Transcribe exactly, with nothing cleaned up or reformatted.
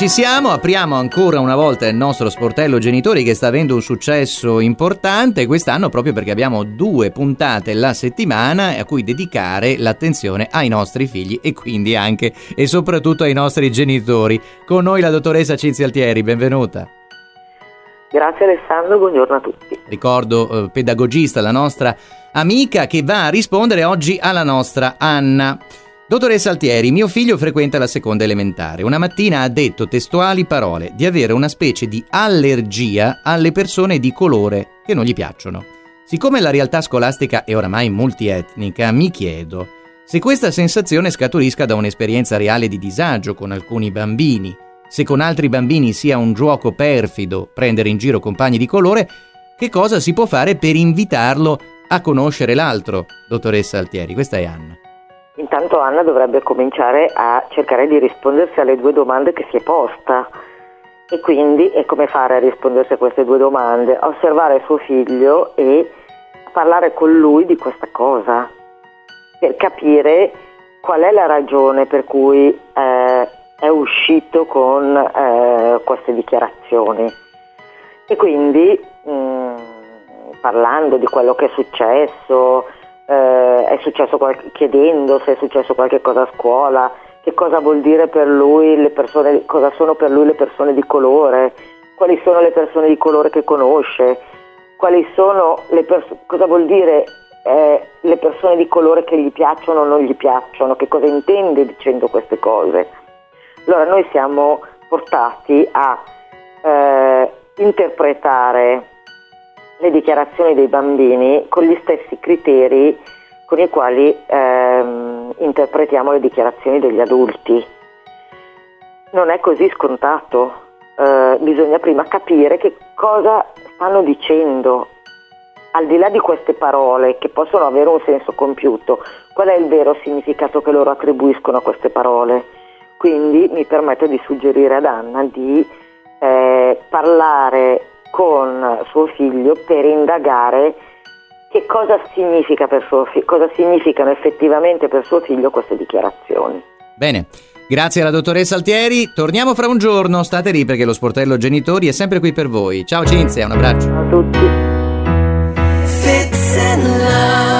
ci siamo, apriamo ancora una volta il nostro sportello genitori che sta avendo un successo importante quest'anno proprio perché abbiamo due puntate la settimana a cui dedicare l'attenzione ai nostri figli e quindi anche e soprattutto ai nostri genitori. Con noi la dottoressa Cinzia Altieri, benvenuta. Grazie Alessandro, buongiorno a tutti. Ricordo eh, pedagogista, la nostra amica che va a rispondere oggi alla nostra Anna. Dottoressa Altieri, mio figlio frequenta la seconda elementare. Una mattina ha detto testuali parole di avere una specie di allergia alle persone di colore che non gli piacciono. Siccome la realtà scolastica è oramai multietnica, mi chiedo se questa sensazione scaturisca da un'esperienza reale di disagio con alcuni bambini, se con altri bambini sia un gioco perfido prendere in giro compagni di colore, che cosa si può fare per invitarlo a conoscere l'altro, dottoressa Altieri? Questa è Anna. Intanto Anna dovrebbe cominciare a cercare di rispondersi alle due domande che si è posta e quindi e come fare a rispondersi a queste due domande? Osservare suo figlio e parlare con lui di questa cosa per capire qual è la ragione per cui eh, è uscito con eh, queste dichiarazioni e quindi mh, parlando di quello che è successo, eh, è successo qualche, chiedendo se è successo qualche cosa a scuola, che cosa vuol dire per lui le persone, cosa sono per lui le persone di colore, quali sono le persone di colore che conosce, quali sono le pers- cosa vuol dire eh, le persone di colore che gli piacciono o non gli piacciono, che cosa intende dicendo queste cose. Allora noi siamo portati a eh, interpretare le dichiarazioni dei bambini con gli stessi criteri con i quali ehm, interpretiamo le dichiarazioni degli adulti. Non è così scontato, eh, bisogna prima capire che cosa stanno dicendo. Al di là di queste parole che possono avere un senso compiuto, qual è il vero significato che loro attribuiscono a queste parole? Quindi mi permetto di suggerire ad Anna di eh, parlare con suo figlio per indagare che cosa significa per suo fi- cosa significano effettivamente per suo figlio queste dichiarazioni. Bene, grazie alla dottoressa Altieri. Torniamo fra un giorno, state lì perché lo sportello genitori è sempre qui per voi. Ciao Cinzia, un abbraccio. Ciao a tutti.